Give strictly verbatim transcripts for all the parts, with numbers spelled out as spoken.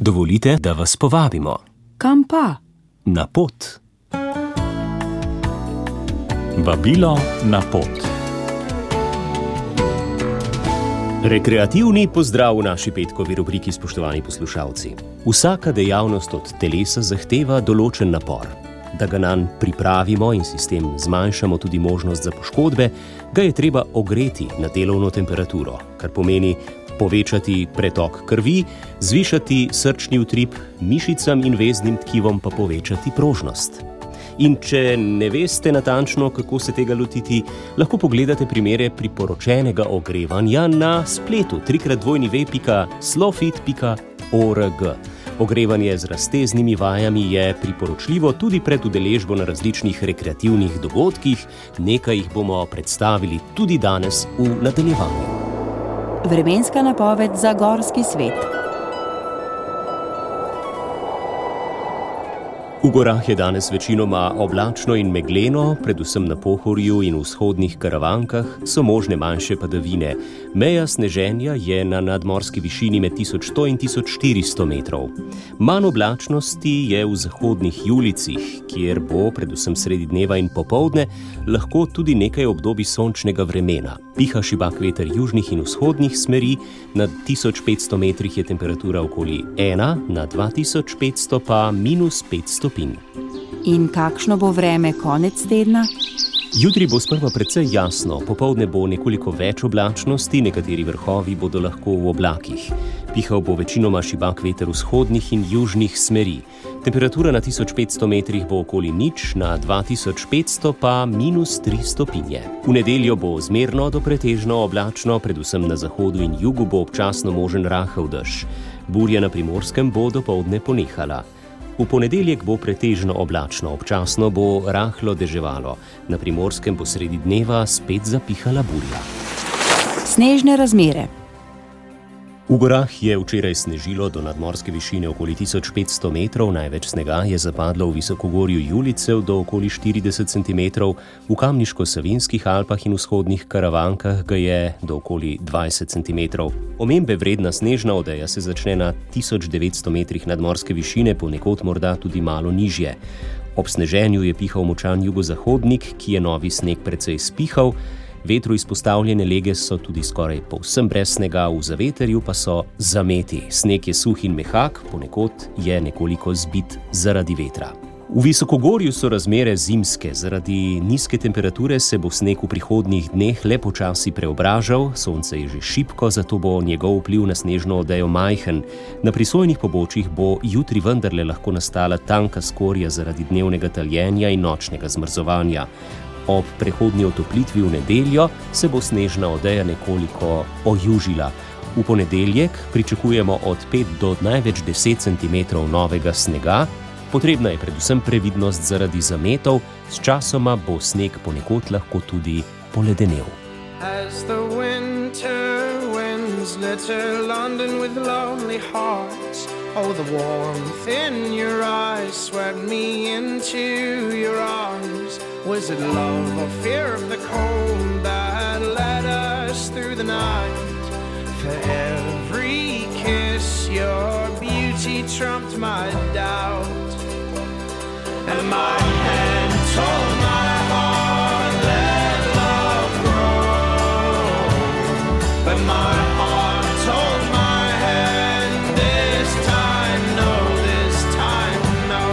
Dovolite, da vas povabimo. Kam pa? Na pot. Vabilo na pot. Rekreativni pozdrav v naši petkovi rubriki, spoštovani poslušalci. Vsaka dejavnost od telesa zahteva določen napor. Da ga nanj pripravimo in si s tem zmanjšamo tudi možnost za poškodbe, ga je treba ogreti na delovno temperaturo, kar pomeni povečati pretok krvi, zvišati srčni utrip, mišicam in veznim tkivom pa povečati prožnost. In če ne veste natančno, kako se tega lotiti, lahko pogledate primere priporočenega ogrevanja na spletu trikrat dvojni ve pika slofit pika org. Ogrevanje z razteznimi vajami je priporočljivo tudi pred udeležbo na različnih rekreativnih dogodkih, nekaj jih bomo predstavili tudi danes v nadaljevanju. Vremenska napoved za gorski svet. V gorah je danes večinoma oblačno in megleno, predvsem na Pohorju in vzhodnih Karavankah so možne manjše padavine. Meja sneženja je na nadmorski višini med tisoč sto in tisoč štiristo metrov. Manj oblačnosti je v zahodnih Julicih, kjer bo, predvsem sredi dneva in popoldne, lahko tudi nekaj obdobij sončnega vremena. Piha šibak veter južnih in vzhodnih smeri, nad tisoč petsto metrih je temperatura okoli ena, na dva tisoč petsto pa minus petsto. In kakšno bo vreme konec tedna? Jutri bo sprva precej jasno, popoldne bo nekoliko več oblačnosti, nekateri vrhovi bodo lahko v oblakih. Pihal bo večinoma šibak veter vzhodnih in južnih smeri. Temperatura na tisoč petsto metrih bo okoli nič, na dva tisoč petsto pa minus tri stopinje. V nedeljo bo zmerno do pretežno oblačno, predvsem na zahodu in jugu bo občasno možen rahel dež. Burja na Primorskem bo dopoldne ponehala. V ponedeljek bo pretežno oblačno, občasno bo rahlo deževalo. Na Primorskem bo sredi dneva spet zapihala burja. Snežne razmere. V gorah je včeraj snežilo do nadmorske višine okoli tisoč petsto metrov, največ snega je zapadlo v visokogorju Julicev do okoli štirideset centimetrov, v Kamniško-Savinjskih Alpah in vzhodnih Karavankah ga je do okoli dvajset centimetrov. Omembe vredna snežna odeja se začne na tisoč devetsto metrih nadmorske višine, ponekod morda tudi malo nižje. Ob sneženju je pihal močan jugozahodnik, ki je novi sneg precej spihal. Vetru izpostavljene lege so tudi skoraj povsem brez snega, v zavetrju pa so zameti. Sneg je suh in mehak, ponekod je nekoliko zbit zaradi vetra. V visokogorju so razmere zimske, zaradi nizke temperature se bo sneg v prihodnjih dneh le počasi preobražal, sonce je že šibko, zato bo njegov vpliv na snežno odejo majhen. Na prisojnih pobočjih bo jutri vendarle lahko nastala tanka skorja zaradi dnevnega taljenja in nočnega zmrzovanja. Ob prehodni otoplitvi v nedeljo se bo snežna odeja nekoliko ojužila. V ponedeljek pričakujemo od pet do največ deset centimetrov novega snega. Potrebna je predvsem previdnost zaradi zametov, s časoma bo sneg ponekod lahko tudi poledenel. As the winter winds litter London with lonely hearts, oh, the warmth in your eyes swept me into your arms. Was it love or fear of the cold that led us through the night? For every kiss your beauty trumped my doubt. And my hand told my heart, let love grow. But my heart told my hand, this time no, this time no.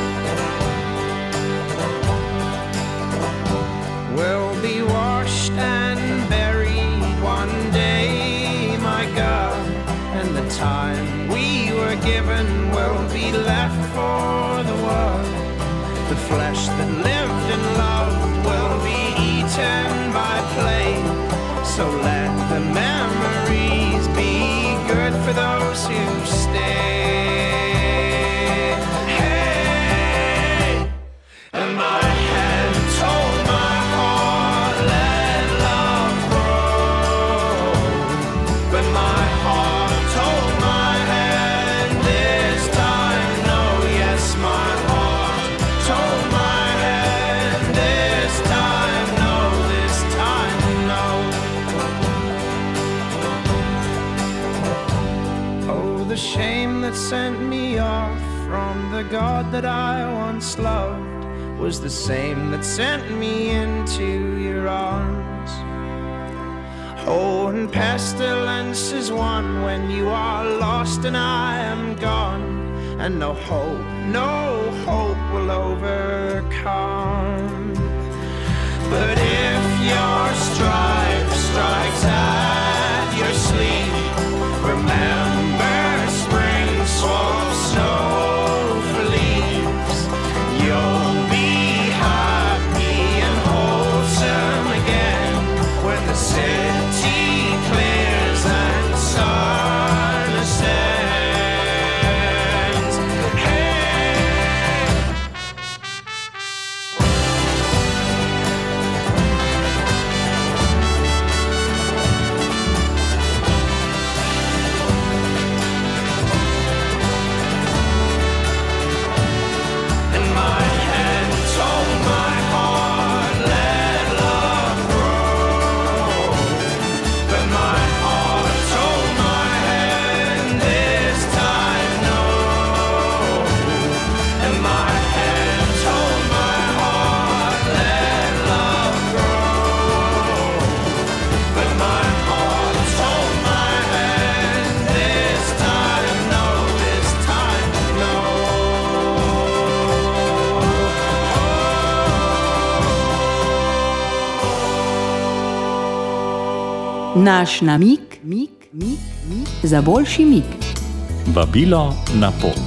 We'll be washed and buried one day, my God. And the time we were given will be left for the world. The flesh that lived and loved will be eaten by flame. So let the memories be good for those who stay. Hey, and my hand told my heart, let love grow. But my heart told my hand, this time no, yes, my heart told my the shame that sent me off from the God that I once loved was the same that sent me into your arms. Oh, and pestilence is one when you are lost and I am gone, and no hope, no hope will overcome. But if your stripe strikes at your sleep, remember spring swamps snow for leaves. You'll be happy and wholesome again when the city clears and the sun ascends. Hey! And my hand told my heart, let love grow. But my heart told my hand, this time no. And my hand told my heart, let love grow. But my heart told my hand, this time no, this time no. Naš namig, mig, mig, mig, za boljši mig. Vabilo na pot.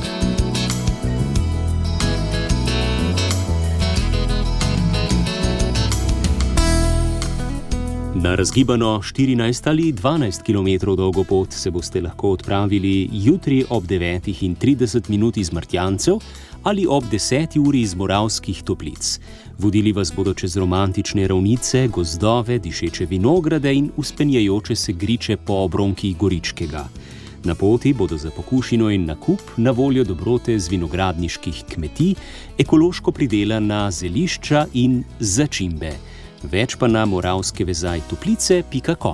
Na razgibano štirinajst ali dvanajst kilometrov dolgo pot se boste lahko odpravili jutri ob devetih in trideset minut iz Martjancev ali ob deseti uri iz Moravskih Toplic. Vodili vas bodo čez romantične ravnice, gozdove, dišeče vinograde in vzpenjajoče se griče po obronkih Goričkega. Na poti bodo za pokušino in nakup na voljo dobrote z vinogradniških kmetij, ekološko pridelana zelišča in začimbe. Več pa na moravskevezajtoplice pika com.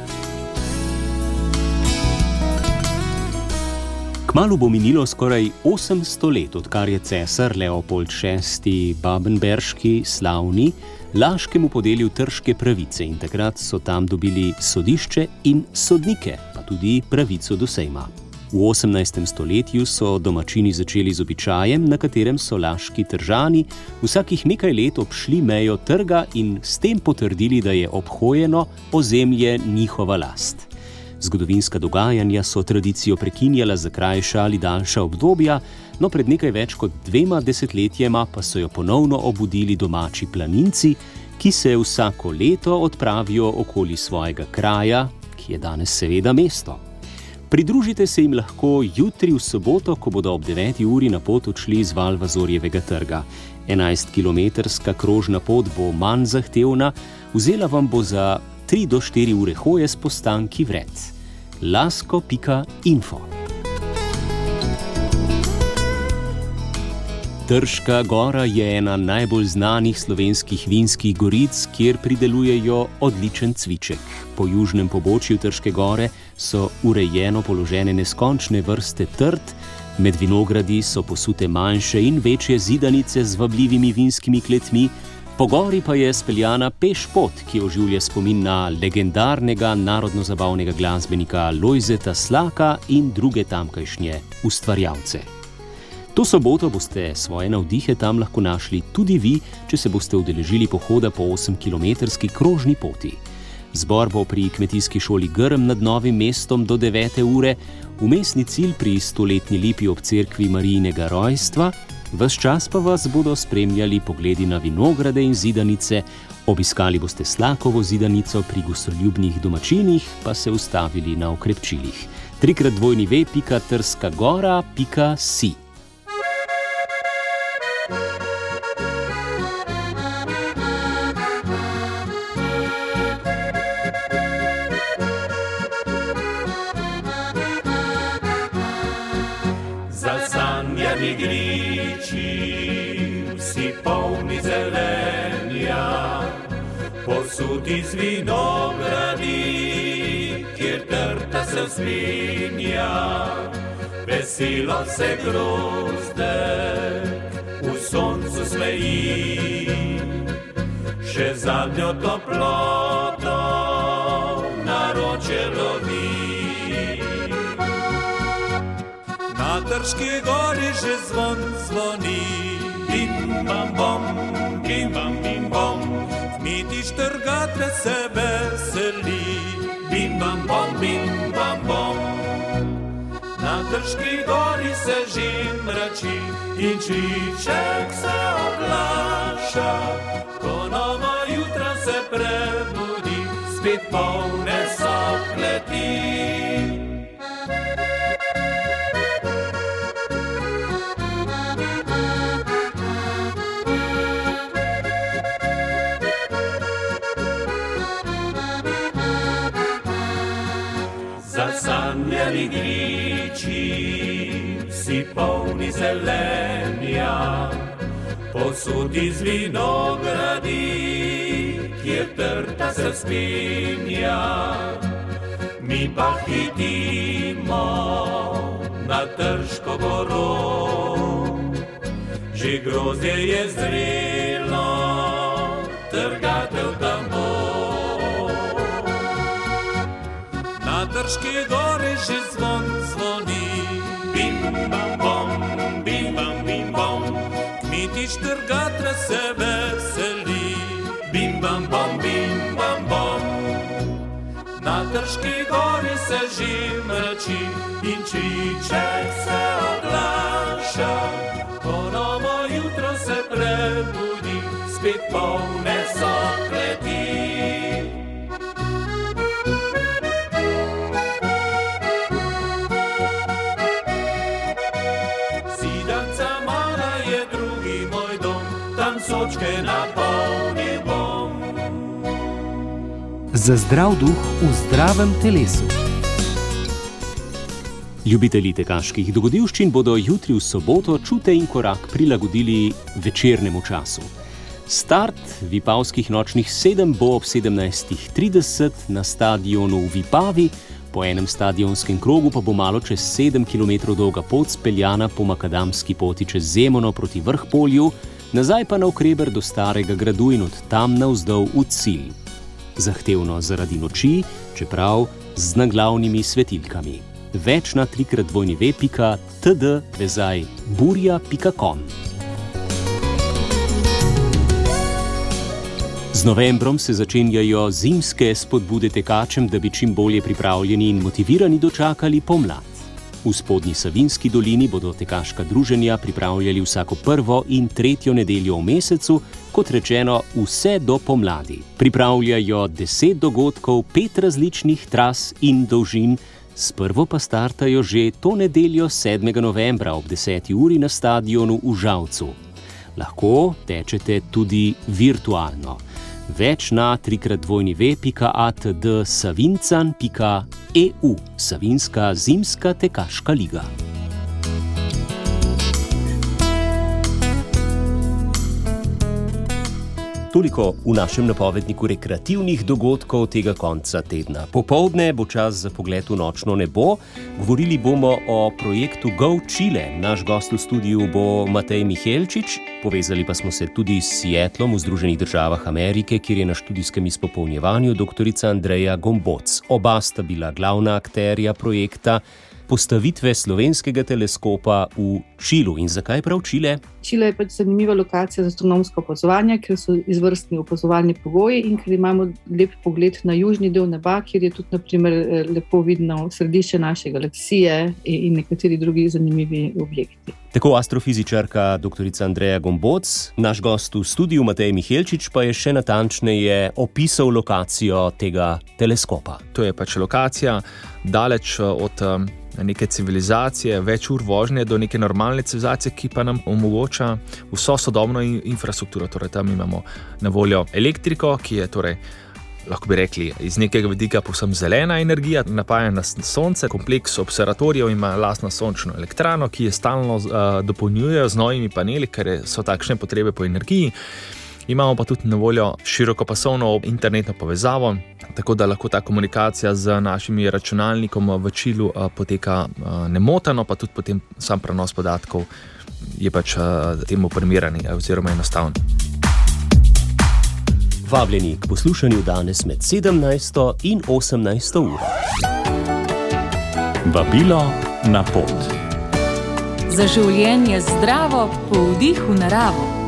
Kmalu bo minilo skoraj osemsto let, odkar je cesar Leopold šesti. Babenberški slavni Laškemu podelil trške pravice in takrat so tam dobili sodišče in sodnike, pa tudi pravico do sejma. V osemnajstem stoletju so domačini začeli z običajem, na katerem so laški tržani vsakih nekaj let obšli mejo trga in s tem potrdili, da je obhojeno ozemlje njihova last. Zgodovinska dogajanja so tradicijo prekinjala za krajša ali daljša obdobja, no pred nekaj več kot dvema desetletjema pa so jo ponovno obudili domači planinci, ki se vsako leto odpravijo okoli svojega kraja, ki je danes seveda mesto. Pridružite se jim lahko jutri v soboto, ko bodo ob deveti uri na pot odšli z Valvazorjevega trga. enajstkilometrska krožna pot bo manj zahtevna, vzela vam bo za tri do štiri ure hoje s postanki vred. lasko pika info. Trška gora je ena najbolj znanih slovenskih vinskih goric, kjer pridelujejo odličen cviček. Po južnem pobočju Trške gore so urejeno položene neskončne vrste trt, med vinogradi so posute manjše in večje zidanice z vabljivimi vinskimi kletmi, po gori pa je speljana pešpot, ki oživlja spomin na legendarnega narodno-zabavnega glasbenika Lojzeta Slaka in druge tamkajšnje ustvarjalce. To soboto boste svoje navdihe tam lahko našli tudi vi, če se boste udeležili pohoda po osemkilometrski krožni poti. Zbor bo pri kmetijski šoli Grm nad Novim mestom do devete ure, vmesni cilj pri stoletni lipi ob cerkvi Marijinega rojstva, ves čas pa vas bodo spremljali pogledi na vinograde in zidanice, obiskali boste Slakovo zidanico pri gostoljubnih domačinih, pa se ustavili na okrepčilih. trikrat dvojni ve pika trska gora pika si. Zasanjani griči, vsi polni zelenja, posuti z vinogradi, kjer trta se vzpenja. veselo se grozdek v soncu smeji, še zadnjo toploto naročje lovi. Na Trški gori že zvon zvoni, bim bam bom, bim bam bim bom, Kmetič trgatre se veseli, bim bam bom, bim bam bom. Na Trški gori se žimrači in čiček se oglaša, ko novo jutro se prebudi, spet polne so kleti. Zasanjali griči, vsi polni zelenja, posudi z vinogradi, kjer trta se spinja. Mi pa hitimo na Trško goro, že grozdje je zrelo, trgatev tam bo. Na Trški gori že zvon zvoni, bim bam bom, bim bam bim bom, Kmetič trgatre se veseli, bim bam bom, bim bam bom. Na Trški gori se žimrači in čiček se oglaša, ko novo jutro se prebudi, spet polne so kleti. Sočke napolnil bom. Za zdrav duh v zdravem telesu. Ljubitelji tekaških dogodivščin bodo jutri v soboto čute in korak prilagodili večernemu času. Start vipavskih nočnih sedem bo ob sedemnajst trideset na stadionu v Vipavi, po enem stadionskem krogu pa bo malo čez sedem kilometrov dolga pot speljana po makadamski poti čez Zemono proti Vrhpolju, nazaj pa navkreber do Starega gradu in od tam navzdol v cilj. Zahtevno zaradi noči, čeprav z naglavnimi svetilkami. Več na trikrat dvojni ve pika td vezaj burja pika com. Z novembrom se začenjajo zimske spodbude tekačem, da bi čim bolje pripravljeni in motivirani dočakali pomlad. V Spodnji Savinjski dolini bodo tekaška druženja pripravljali vsako prvo in tretjo nedeljo v mesecu, kot rečeno, vse do pomladi. Pripravljajo deset dogodkov, pet različnih tras in dolžin, s prvo pa startajo že to nedeljo sedmega novembra ob deseti uri na stadionu v Žalcu. Lahko tečete tudi virtualno. Več na trikrat dvojni ve pika atd savincan pika eu, Savinjska zimska tekaška liga. Toliko v našem napovedniku rekreativnih dogodkov tega konca tedna. Popoldne bo čas za pogled v nočno nebo. Govorili bomo o projektu Go Chile. Naš gost v studiu bo Matej Mihelčič. Povezali pa smo se tudi s Seattlom v Združenih državah Amerike, kjer je na študijskem izpopolnjevanju doktorica Andreja Gomboc. Oba sta bila glavna akterja projekta postavitve slovenskega teleskopa v Čilu. In zakaj prav Čile? Čile je pač zanimiva lokacija za astronomsko opazovanje, ker so izvrstni opazovalni pogoji in ker imamo lep pogled na južni del neba, kjer je tudi na primer lepo vidno središče naše galaksije in nekateri drugi zanimivi objekti. Tako astrofizičarka doktorica Andreja Gomboc, naš gost v studiu Matej Mihelčič pa je še natančneje opisal lokacijo tega teleskopa. To je pač lokacija daleč od neke civilizacije, več ur vožnje do neke normalne civilizacije, ki pa nam omogoča vso sodobno infrastrukturo. Torej, tam imamo na voljo elektriko, ki je torej, lahko bi rekli, iz nekega vidika povsem zelena energija, napaja nas sonce, kompleks observatorijev ima lastno sončno elektrano, ki je stalno uh, dopolnjujejo z novimi paneli, ker so takšne potrebe po energiji. Imamo pa tudi na voljo širokopasovno internetno povezavo, tako da lahko ta komunikacija z našimi računalnikom v čilu poteka nemoteno, pa tudi potem sam prenos podatkov je pač temu primeren oziroma enostaven. Vabljeni k poslušanju danes med sedemnajsto in osemnajsto uro. Vabilo na pot. Za življenje zdravo, po vdihu naravo.